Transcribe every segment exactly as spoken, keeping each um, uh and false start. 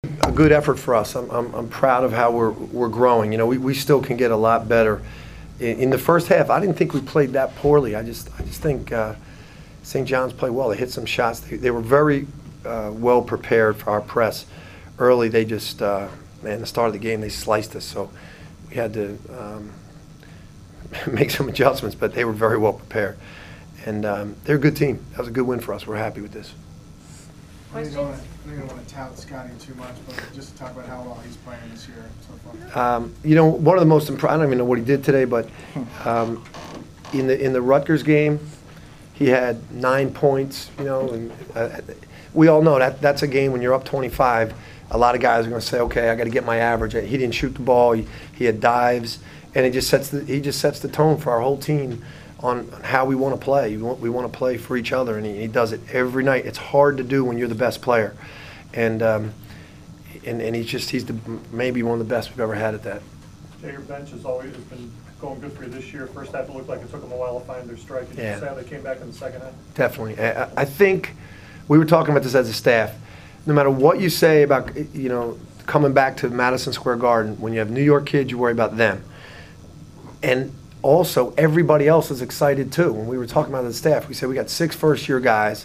A good effort for us. I'm, I'm, I'm proud of how we're, we're growing. You know, we, we still can get a lot better. In, in the first half, I didn't think we played that poorly. I just, I just think uh, Saint John's played well. They hit some shots. They, they were very uh, well prepared for our press. Early, they just, uh, man, the start of the game, they sliced us. So we had to um, make some adjustments, but they were very well prepared. And um, they're a good team. That was a good win for us. We're happy with this. I know you don't want to, you don't want to tout Scotty too much, but just talk about how well he's playing this year so far. Um, you know, one of the most impressive, I don't even know what he did today, but um, in the in the Rutgers game, he had nine points, you know, and uh, we all know that that's a game when you're up twenty-five, a lot of guys are going to say, okay, I got to get my average. He didn't shoot the ball, he, he had dives, and it just sets the, he just sets the tone for our whole team on how we want to play. We want, we want to play for each other, and he, he does it every night. It's hard to do when you're the best player. And um, and, and he's just, he's the, maybe one of the best we've ever had at that. Jay, your bench has always been going good for you this year. First half, it looked like it took them a while to find their strike. Did Yeah. you say how they came back in the second half? Definitely. I, I think we were talking about this as a staff. No matter what you say about, you know, coming back to Madison Square Garden, when you have New York kids, you worry about them. And also, everybody else is excited too. When we were talking about the staff, we said we got six first-year guys.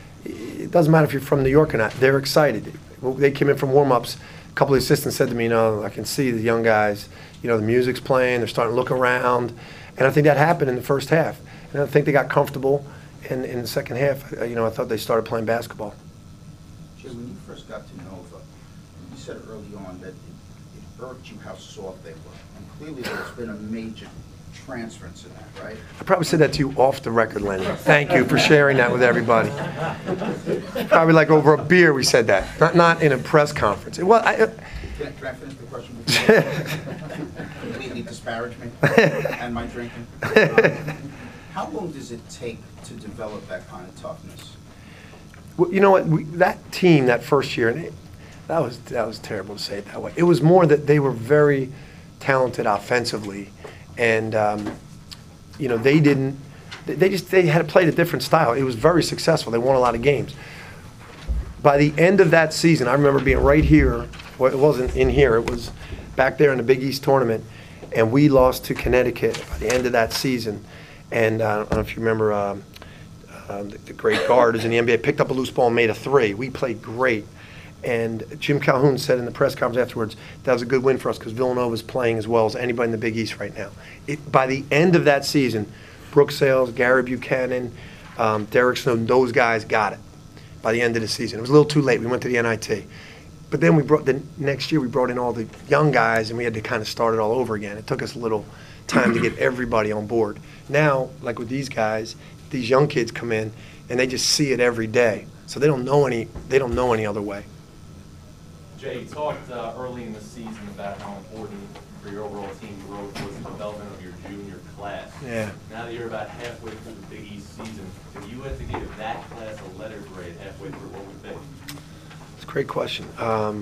It doesn't matter if you're from New York or not. They're excited. They came in from warm-ups. A couple of assistants said to me, you know, I can see the young guys, you know, the music's playing. They're starting to look around. And I think that happened in the first half. And I think they got comfortable. And in the second half, you know, I thought they started playing basketball. Jay, when you first got to Nova, you said early on that it, it irked you how soft they were. And clearly there's been a major transference in that, right? I probably said that to you off the record, Lenny. Thank you for sharing that with everybody. Probably like over a beer we said that, not not in a press conference. Well, I, uh, Can, can I finish the question before you completely disparage me and my drinking? Um, how long does it take to develop that kind of toughness? well, you know what? We, that team that first year, and it, that was that was terrible to say it that way. It was more that they were very talented offensively. And, um, you know, they didn't, they just, they had played a different style. It was very successful. They won a lot of games. By the end of that season, I remember being right here. Well, it wasn't in here. It was back there in the Big East tournament. And we lost to Connecticut by the end of that season. And uh, I don't know if you remember um, uh, the, the great guard in the N B A picked up a loose ball and made a three. We played great. And Jim Calhoun said in the press conference afterwards, that was a good win for us because Villanova is playing as well as anybody in the Big East right now. It, by the end of that season, Brooke Sales, Gary Buchanan, um, Derek Snowden, those guys got it by the end of the season. It was a little too late. We went to the N I T. But then we brought the next year we brought in all the young guys and we had to kind of start it all over again. It took us a little time to get everybody on board. Now, like with these guys, these young kids come in and they just see it every day. So they don't know any they don't know any other way. Jay, you talked uh, early in the season about how important for your overall team growth was the development of your junior class. Yeah. Now that you're about halfway through the Big East season, if you had to give that class a letter grade halfway through, what would it be? It's a great question. Um,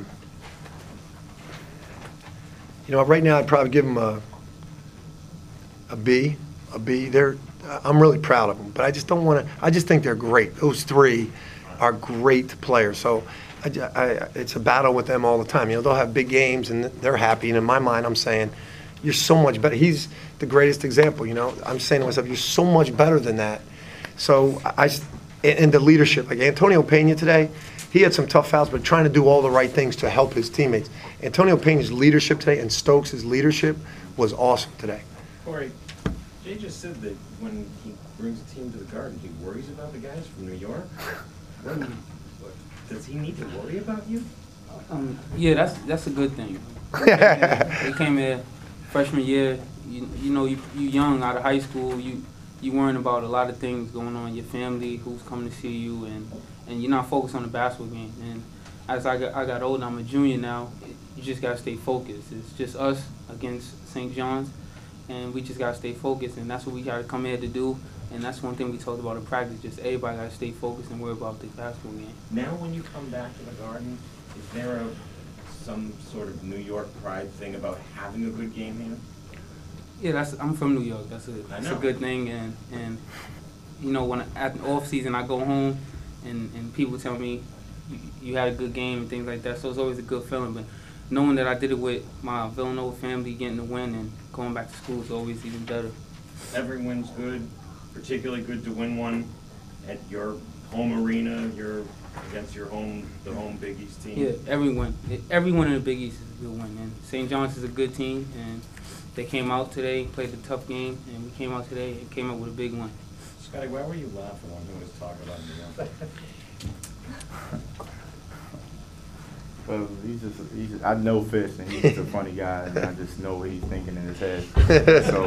you know, right now I'd probably give them a a B, a B. They're I'm really proud of them, but I just don't want to. I just think they're great. Those three are great players. So. I, I, it's a battle with them all the time. You know, they'll have big games and they're happy. And in my mind, I'm saying, you're so much better. He's the greatest example. You know, I'm saying to myself, you're so much better than that. So I, and the leadership, like Antonio Pena today, he had some tough fouls, but trying to do all the right things to help his teammates. Antonio Pena's leadership today and Stokes' leadership was awesome today. Corey, Jay just said that when he brings a team to the Garden, he worries about the guys from New York. When, Does he need to worry about you? Um, yeah, that's that's a good thing. They came here freshman year. You, you know, you you young out of high school. You you worrying about a lot of things going on in your family, who's coming to see you, and, and you're not focused on the basketball game. And as I got I got older, I'm a junior now. You just gotta stay focused. It's just us against Saint John's, and we just gotta stay focused. And that's what we gotta come here to do. And that's one thing we talked about in practice, just everybody got to stay focused and worry about the basketball game. Now when you come back to the Garden, is there a, some sort of New York pride thing about having a good game here? Yeah, that's I'm from New York. That's a, that's a good thing. And, and you know, when at the off season I go home and, and people tell me, you, you had a good game and things like that. So it's always a good feeling. But knowing that I did it with my Villanova family, getting the win and going back to school is always even better. Every win's good, particularly good to win one at your home arena, your against your home, the home Big East team. Yeah, everyone, everyone in the Big East is a good win. And Saint John's is a good team, and they came out today, played a tough game, and we came out today and came out with a big one. Scotty, why were you laughing when he was talking about me? Well, he's just, he's just, I know Fish, and he's just a funny guy, and I just know what he's thinking in his head. So,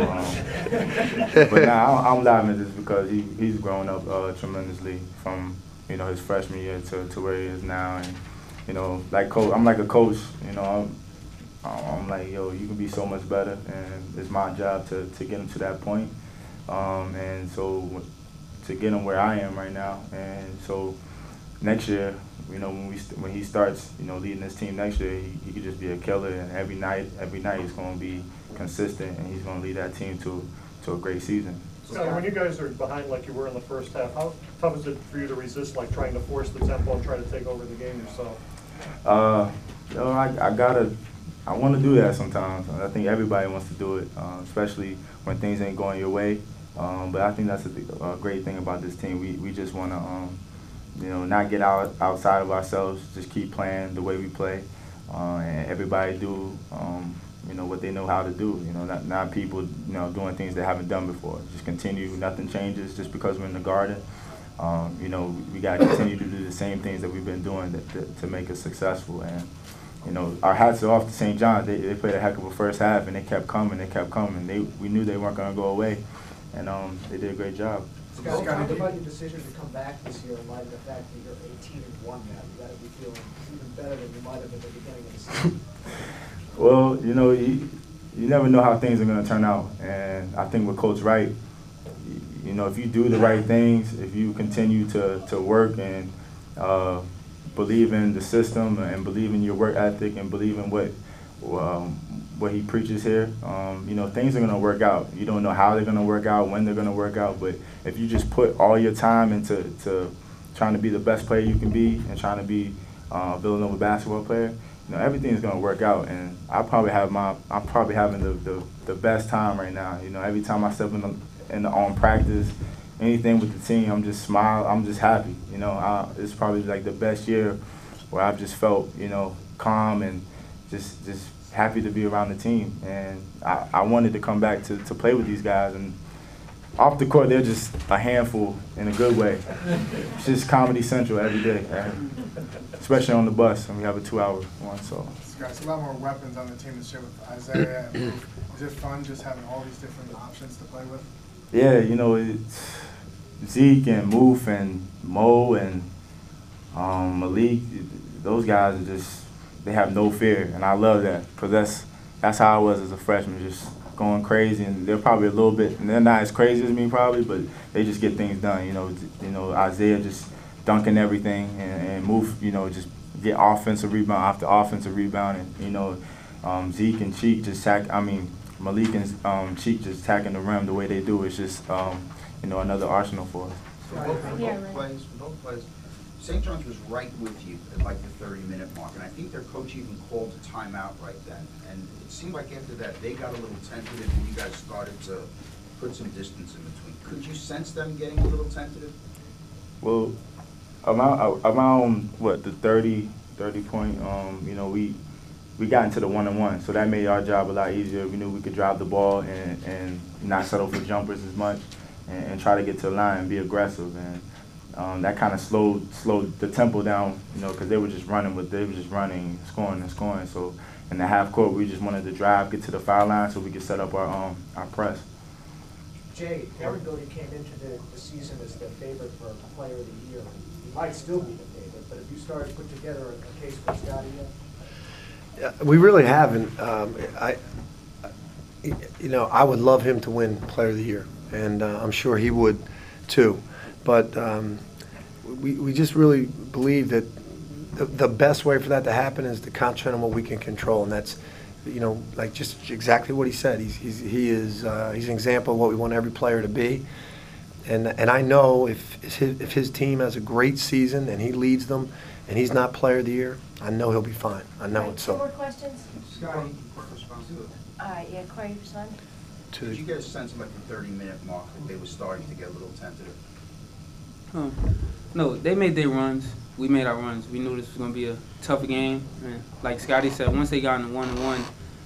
um, but now nah, I'm laughing just because he, he's grown up uh, tremendously from, you know, his freshman year to, to where he is now. And, you know, like coach, I'm like a coach, you know, I'm, I'm like, yo, you can be so much better, and it's my job to, to get him to that point. Um, and so to get him where I am right now. And so next year, you know, when we when he starts, you know, leading this team next year, he, he could just be a killer. And every night, every night he's going to be consistent, and he's going to lead that team to to a great season. Scotty, when you guys are behind like you were in the first half, how tough is it for you to resist, like trying to force the tempo and try to take over the game yourself? Uh, you know, I, I gotta, I want to do that sometimes. I think everybody wants to do it, uh, especially when things ain't going your way. Um, but I think that's a, a great thing about this team. We we just want to, um, you know, not get out outside of ourselves. Just keep playing the way we play, uh, and everybody do, um, you know, what they know how to do. You know, not not people, you know, doing things they haven't done before. Just continue. Nothing changes just because we're in the Garden. Um, you know, we got to continue to do the same things that we've been doing to, to, to make us successful. And you know, our hats are off to Saint John's. They they played a heck of a first half, and they kept coming. They kept coming. They we knew they weren't going to go away. And um, they did a great job. Scott, talk about your decision to come back this year in light of the fact that you're eighteen and one now. You got to be feeling even better than you might have at the beginning of the season. Well, you know, you, you never know how things are going to turn out. And I think with Coach Wright, you, you know, if you do the right things, if you continue to, to work and uh, believe in the system and believe in your work ethic and believe in what um, what he preaches here, um, you know, things are going to work out. You don't know how they're going to work out, when they're going to work out, but if you just put all your time into to trying to be the best player you can be and trying to be uh, a Villanova basketball player, you know, everything's going to work out. And I probably have my, I'm probably having the, the, the best time right now. You know, every time I step in the, in the on practice, anything with the team, I'm just smile, I'm just happy. You know, I, it's probably like the best year where I've just felt, you know, calm and just just. happy to be around the team, and I, I wanted to come back to, to play with these guys. And off the court, they're just a handful in a good way. It's just Comedy Central every day, and especially on the bus, and we have a two-hour one. So Scott, a lot more weapons on the team this year with Isaiah. And is it fun just having all these different options to play with? yeah, you know, it's Zeke and Moof and Mo and um, Malik. Those guys are just. They have no fear, and I love that because that's that's how I was as a freshman, just going crazy. And they're probably a little bit, and they're not as crazy as me probably, but they just get things done. You know, you know Isaiah just dunking everything, and, and move. You know, just get offensive rebound after offensive rebound, and you know, um, Zeke and Cheek just tack. I mean, Malik and um, Cheek just tacking the rim the way they do. It's just um, you know another arsenal for us. For both, for both plays, for both plays, Saint John's was right with you at like the thirty minute mark, and I think their coach even called a timeout right then. And it seemed like after that they got a little tentative, and you guys started to put some distance in between. Could you sense them getting a little tentative? Well, around, around what the thirty, thirty point, um, you know, we we got into the one and one, so that made our job a lot easier. We knew we could drive the ball and and not settle for jumpers as much, and, and try to get to the line and be aggressive. And Um, that kind of slowed slowed the tempo down, you know, because they were just running with they were just running, scoring and scoring. So in the half court, we just wanted to drive, get to the foul line, so we could set up our um our press. Jay, everybody came into the, the season as the favorite for Player of the Year. He might still be the favorite, but if you started to put together a, a case for Scotty yet? Yeah, we really haven't. Um, I, you know, I would love him to win Player of the Year, and uh, I'm sure he would too. But um, we, we just really believe that the, the best way for that to happen is to concentrate on what we can control, and that's, you know, like just exactly what he said. He's, he's he is uh, he's an example of what we want every player to be, and and I know if his, if his team has a great season and he leads them, and he's not player of the year, I know he'll be fine. I know Right, it. Two more So questions? Scotty, response to it. All right, yeah, Corey, respond. to Did you get a sense of like the thirty minute mark that they were starting to get a little tentative? Huh. No, they made their runs. We made our runs. We knew this was going to be a tough game. And like Scotty said, once they got in the one-on-one,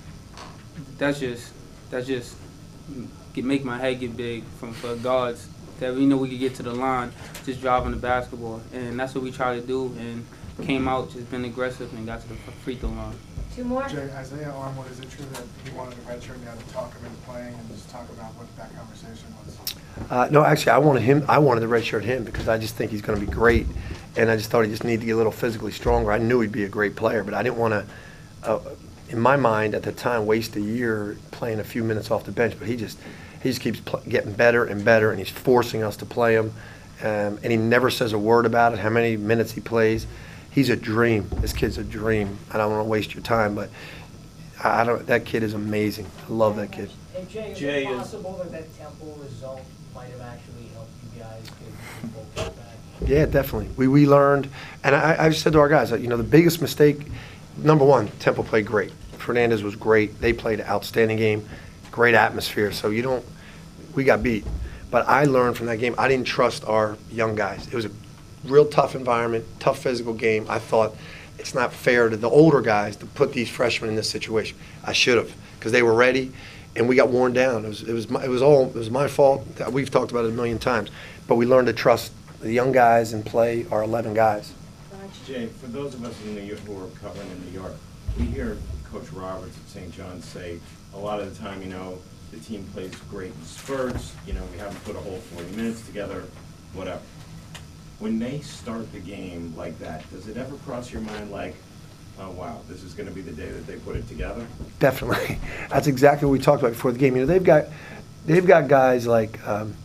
that's just, that's just get, make my head get big from for guards. That we know we could get to the line just driving the basketball. And that's what we tried to do, and came out, just been aggressive, and got to the free throw line. Two more? Jay, Isaiah Armwood, is it true that he wanted a redshirt now to talk him into playing and just talk about what that conversation was? Uh, no, actually, I wanted him. I wanted to redshirt him because I just think he's going to be great, and I just thought he just needed to get a little physically stronger. I knew he'd be a great player, but I didn't want to, uh, in my mind at the time, waste a year playing a few minutes off the bench. But he just, he just keeps pl- getting better and better, and he's forcing us to play him, um, and he never says a word about it. How many minutes he plays, he's a dream. This kid's a dream. I don't want to waste your time, but I I don't. That kid is amazing. I love that kid. Hey, Jay, is Jay it is- possible that that Temple result might have actually helped you guys get the focus back? Yeah, definitely. We we learned, and I, I said to our guys, that, you know, the biggest mistake, number one, Temple played great. Fernandez was great. They played an outstanding game, great atmosphere. So you don't, we got beat. But I learned from that game, I didn't trust our young guys. It was a real tough environment, tough physical game. I thought it's not fair to the older guys to put these freshmen in this situation. I should have, because they were ready, and we got worn down. It was, it was, my, it was all, it was my fault. We've talked about it a million times. But we learned to trust the young guys and play our eleven guys. Jay, for those of us in New York who are covering in New York, we hear Coach Roberts at Saint John's say a lot of the time, you know, the team plays great in spurts, you know, we haven't put a whole forty minutes together, whatever. When they start the game like that, does it ever cross your mind like, oh wow, this is going to be the day that they put it together? Definitely. That's exactly what we talked about before the game. You know, they've got they've got guys like um,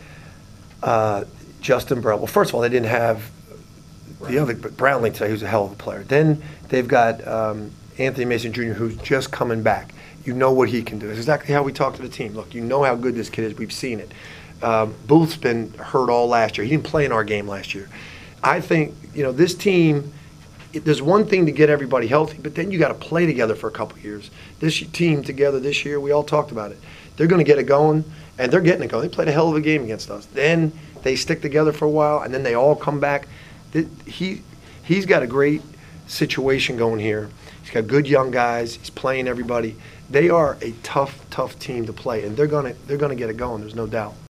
uh, Justin Burrell. Well, first of all, they didn't have the other Brownlee today, who's a hell of a player. Then they've got um, Anthony Mason Junior, who's just coming back. You know what he can do. It's exactly how we talk to the team. Look, you know how good this kid is. We've seen it. Um, Booth's been hurt all last year. He didn't play in our game last year. I think, you know, this team, it, there's one thing to get everybody healthy, but then you got to play together for a couple of years. This team together this year, we all talked about it. They're going to get it going, and they're getting it going. They played a hell of a game against us. Then they stick together for a while, and then they all come back. He, he's got a great situation going here. He's got good young guys. He's playing everybody. They are a tough, tough team to play, and they're gonna they're gonna get it going. There's no doubt.